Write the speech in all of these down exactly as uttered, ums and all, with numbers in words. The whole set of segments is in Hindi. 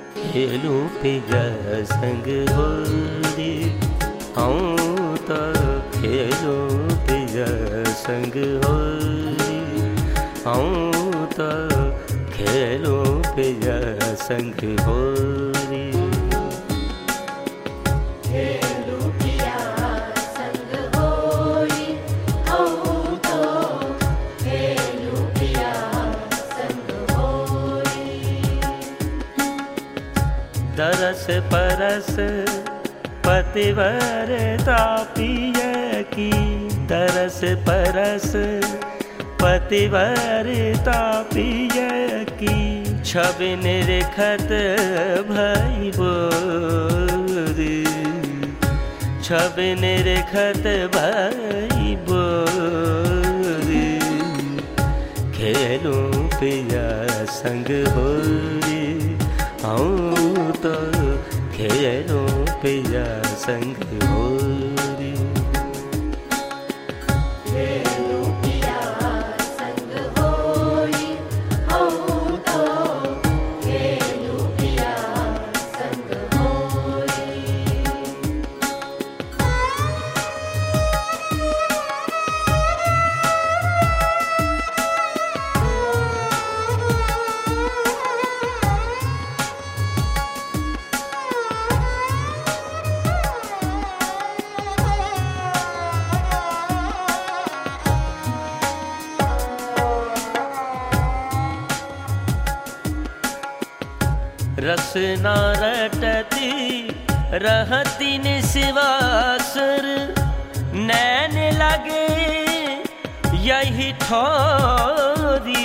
खेलूं पिया संग होली, हूँ तो खेलूं पिया संग होली, हूँ तो खेलूं पिया संग होली। खेलूं पिया संग होली, हूँ तो खेलूं पिया संग होली। दरस परस पतिव्रता पिया की, दरस परस पतिव्रता पिया की, छवि निरखत भई बोरी, छवि निरखत भई बोरी। खेलूं पिया संग होली, हूँ तो खेलूं पिया संग होली। खेलूं पिया संग होली, हूँ तो खेलूं पिया संग होली। रसना रटती रहती निस्वासर, नैन लगे यही ठोरी।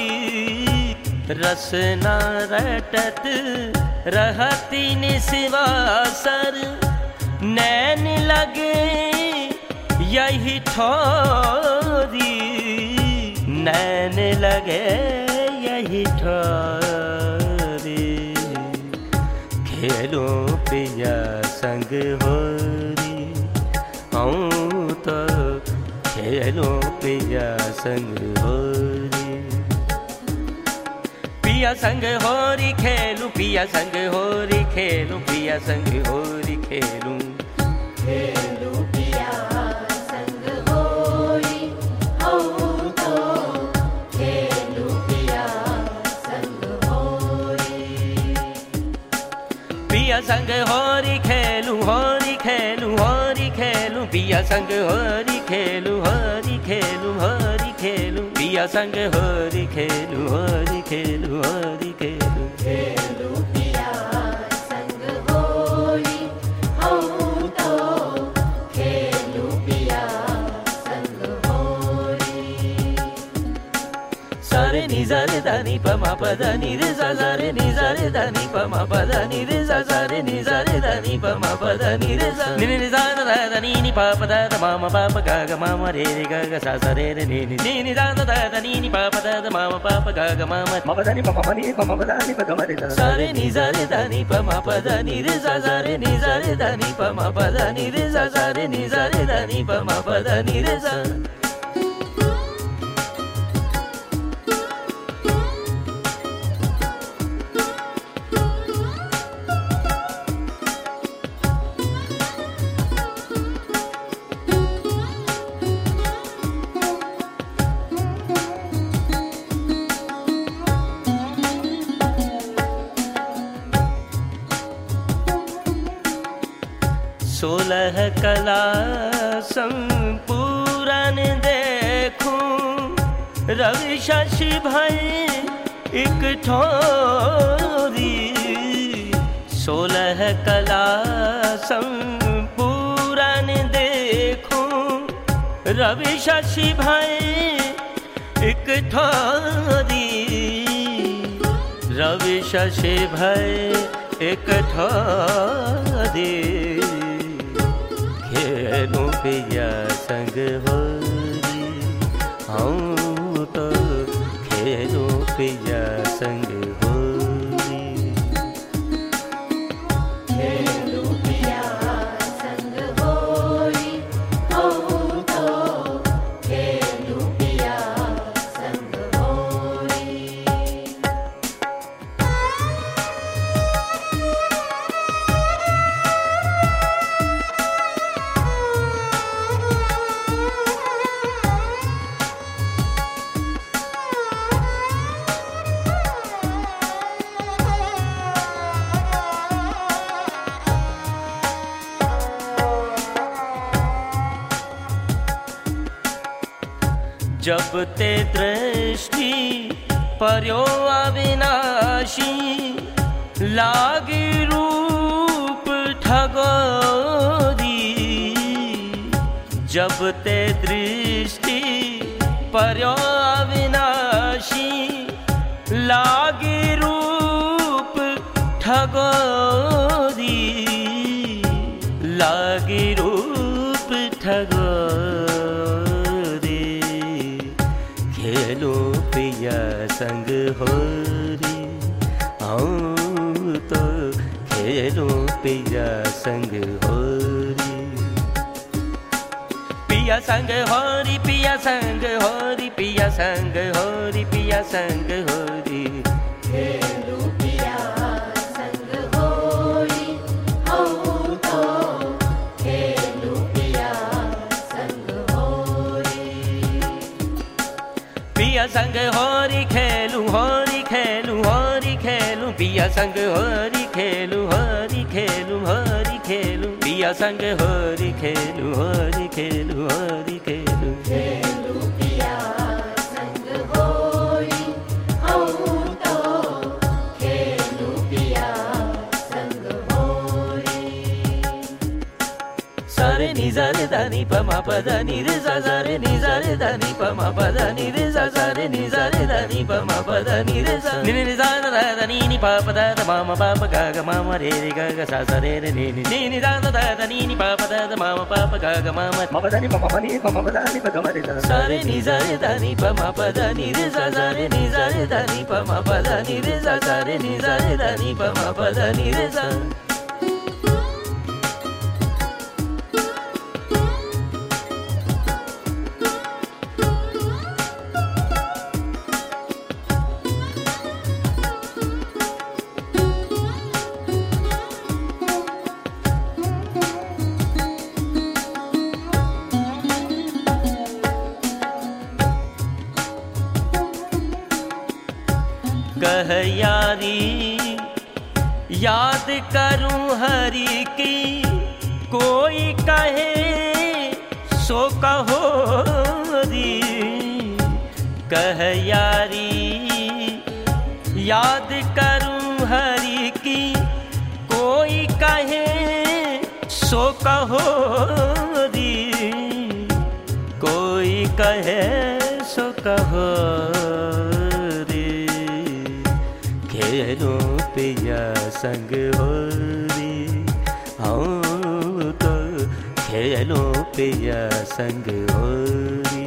रसना रटत रहती निस्वासर, नैन लगे यही ठोरी, नैन लगे यही ठोरी। खेलूं पिया संग होली, हूँ तो खेलूं पिया संग होली। पिया संग होरी खेलूं, पिया संग होरी खेलूं, पिया संग होरी खेलूं। खेलूं पिया संग होली, हूँ तो खेलूं पिया संग होली। पिया संग होरी खेलूं, होरी खेलूं, होरी खेलूं, पिया संग होरी खेलूं, होरी खेलूं, होरी खेलूं, पिया संग होरी खेलूं, होरी खेलूं, होरी खेलूं। खेलूं पिया संग होली, हूँ तो खेलूं पिया संग होली। सारे नि सा रे धा नि प म प ध नि रे सा, सा रे नि सा रे धा नि प म प ध नि रे सा, सा रे नि सा रे धा नि प म प ध नि रे सा। नि नि सा ध ध नि नि प प ध ध म म प प ग ग म म रे रे ग ग सा सा रे रे नि नि। नि नि सा ध ध नि नि प प ध ध म म प प ग ग म म म प ध नि प म म नि प म प ध नि प ग म रे सा। सा रे नि सा रे धा नि प म प ध नि रे सा, सा रे नि सा रे धा नि प म प ध नि रे सा, सा रे नि सा रे धा नि प म प ध नि रे सा। सोलह कला संपूरन देखूं, रवि शशि भई एक ठोरी। सोलह कला संपूरन देखूं, रवि शशि भई एक ठोरी। रवि शशि भई एक ठोरी। खेलूं पिया संग होली, हूँ तो खेलूं पिया संग होली। खेलूं पिया संग होली, हूँ तो खेलूं पिया संग होली। जब ते दृष्टि पर्यो अविनाशी लागी रूप ठगोरी। जब ते दृष्टि पर्यो अविनाशी लागी रूप ठगोरी। लागी रूप ठगोरी। खेलो पिया संग होरी आऊं तो खेलो पिया संग होरी। पिया संग होरी पिया संग होरी पिया संग होरी पिया संग होरी। खेलू पिया संग होरी आऊं तो खेलू पिया संग होरी। पिया संग होरी खेलू होरी खेलू होरी खेलू पिया संग होरी खेलू होरी खेलू होरी खेलू पिया संग होरी खेलू होरी खेलू होरी खेलू। खेलू पिया संग होरी आऊं तो खेलू पिया संग होरी। सारे नि सा रे धा नि प म प ध नि रे सा सा रे नि सा रे धा नि प म प ध नि रे सा सा रे नि सा रे धा नि प म प ध नि रे सा नि नि सा ध ध नि नि प प ध ध म म प प ग ग म म रे रे ग ग सा सा रे रे नि नि नि नि सा ध ध ध नि नि प प ध ध म म प प ग ग म म म प ध नि प म प नि प म प ध नि प ग म रे सा सा रे नि सा रे धा नि प म प ध नि रे सा सा रे नि सा रे धा नि प म प ध नि रे सा सा रे नि सा रे धा नि प म प ध नि रे सा। कह यारी याद करूं हरि की कोई कहे सो कहो री। कह यारी याद करूं हरि की कोई कहे सो कहो री। कोई कहे सो कहो खेलो पिया संग होरी आऊं तो खेलो पिया संग होरी।